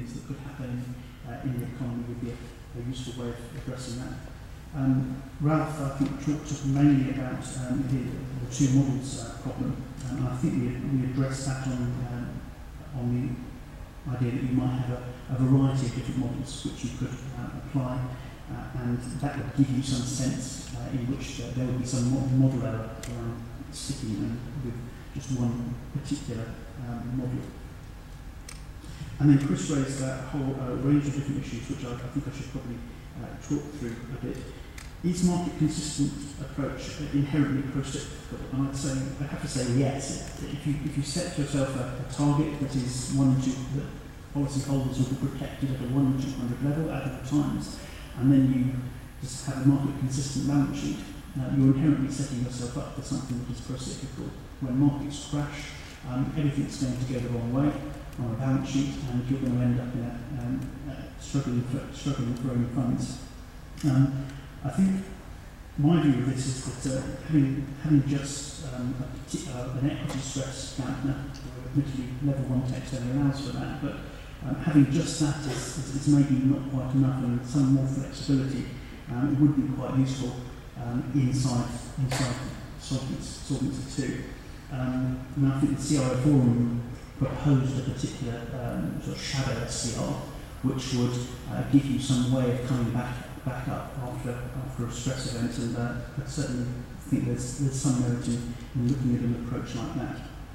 things that could happen in the economy would be a useful way of addressing that. Ralph, I think, talked mainly about the two models problem, and I think we addressed that on the idea that you might have a variety of different models which you could apply, and that would give you some sense in which there would be some model error around sticking with just one particular model. And then Chris raised a whole range of different issues, which I think I should probably talk through a bit. Is market consistent approach inherently pro-cyclical? And I have to say yes. If you set yourself a target that is one and two, that policyholders will be protected at a 1 in 200 level at all times, and then you just have a market consistent balance sheet, you're inherently setting yourself up for something that is pro-cyclical. When markets crash, everything's going to go the wrong way on a balance sheet, and you're going to end up in struggling for own funds. I think my view of this is that having just an equity stress dampener, admittedly level 1 text only allows for that, but having just that is maybe not quite enough, and some more flexibility would be quite useful inside Solvency II. And I think the CRO Forum proposed a particular sort of shadow SCR, which would give you some way of coming back up after a stress event, and I certainly think there's some merit in looking at an approach like that.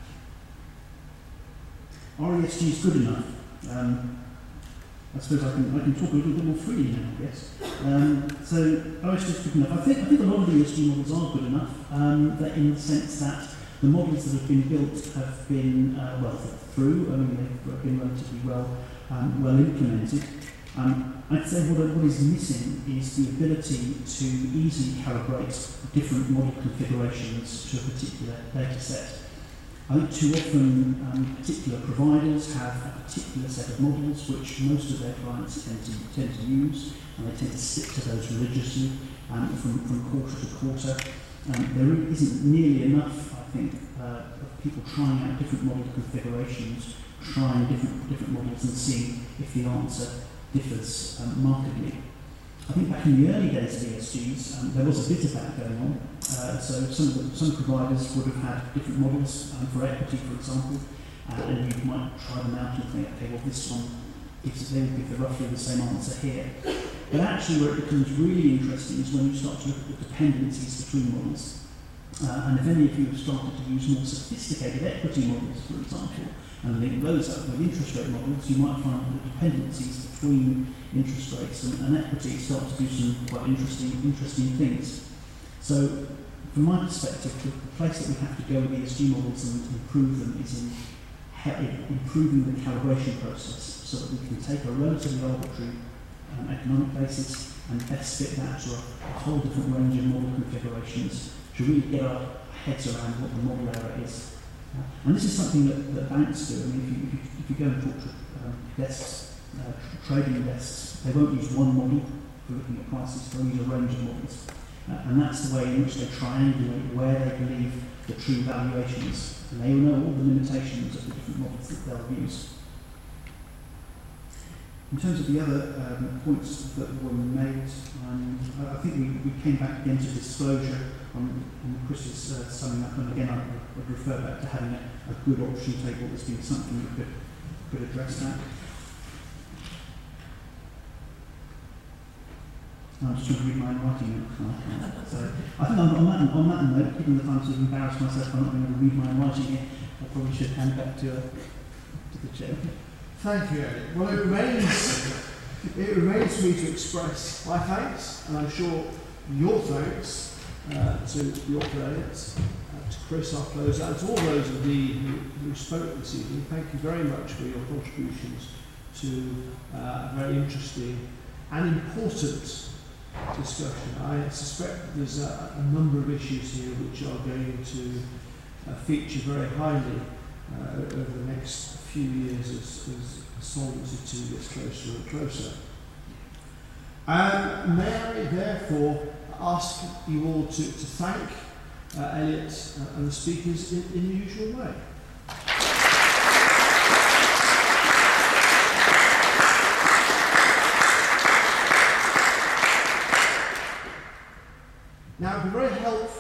RESG is good enough. I suppose I can talk a little bit more freely now, I guess. So RESG is good enough. I think a lot of the ESG models are good enough, that in the sense that the models that have been built have been well thought through. I mean, they've been relatively well implemented. I'd say what is missing is the ability to easily calibrate different model configurations to a particular data set. I think too often particular providers have a particular set of models which most of their clients tend to use, and they tend to stick to those religiously from quarter to quarter. There isn't nearly enough, I think, of people trying out different model configurations, trying different models and seeing if the answer differs markedly. I think back in the early days of ESGs, there was a bit of that going on. So some providers would have had different models for equity, for example, and you might try them out and think, okay, well, this one they will give roughly the same answer here. But actually, where it becomes really interesting is when you start to look at the dependencies between models. And if any of you have started to use more sophisticated equity models, for example, and link those up with interest rate models, you might find that the dependencies between interest rates and equity start to do some quite interesting things. So, from my perspective, the place that we have to go with ESG models and improve them is in improving the calibration process, so that we can take a relatively arbitrary economic basis and best fit that to a whole different range of model configurations to really get our heads around what the model error is. And this is something that banks do. I mean, if you go and talk to desks, trading desks, they won't use one model for looking at prices, they'll use a range of models. And that's the way in which they triangulate where they believe the true valuation is. And they will know all the limitations of the different models that they'll use. In terms of the other points that were made, I think we came back again to disclosure on Chris's summing up, and again I would refer back to having a good option table as being something that could address that. I'm just trying to read my writing now. So I think on that note, given that I'm sort of embarrassed myself by not being able to read my writing here, I probably should hand back to the chair. Thank you, Eric. Well, it remains for me to express my thanks, and I'm sure your thanks to the operators, to Chris, our closer, and to all those of you who spoke this evening. Thank you very much for your contributions to a very interesting and important discussion. I suspect that there's a number of issues here which are going to feature very highly over the next few years as Solvency II gets closer and closer. May I therefore ask you all to thank Elliot and the speakers in the usual way.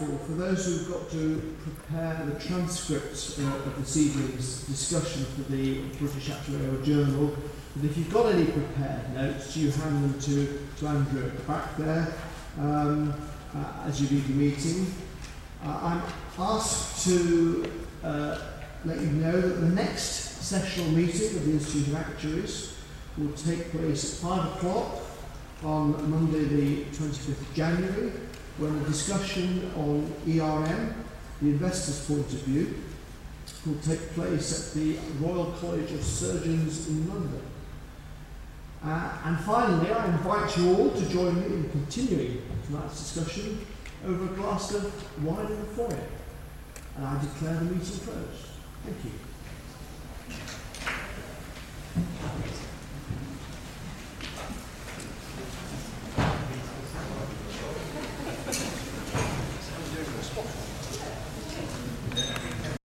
helpful for those who've got to prepare the transcript of this evening's discussion for the British Actuarial Journal, that if you've got any prepared notes, you hand them to Andrew at the back there as you leave the meeting. I'm asked to let you know that the next sessional meeting of the Institute of Actuaries will take place at 5 o'clock on Monday the 25th of January, when a discussion on ERM, the investor's point of view, will take place at the Royal College of Surgeons in London. And finally, I invite you all to join me in continuing tonight's discussion over a glass of wine in the foyer. And I declare the meeting closed. Thank you.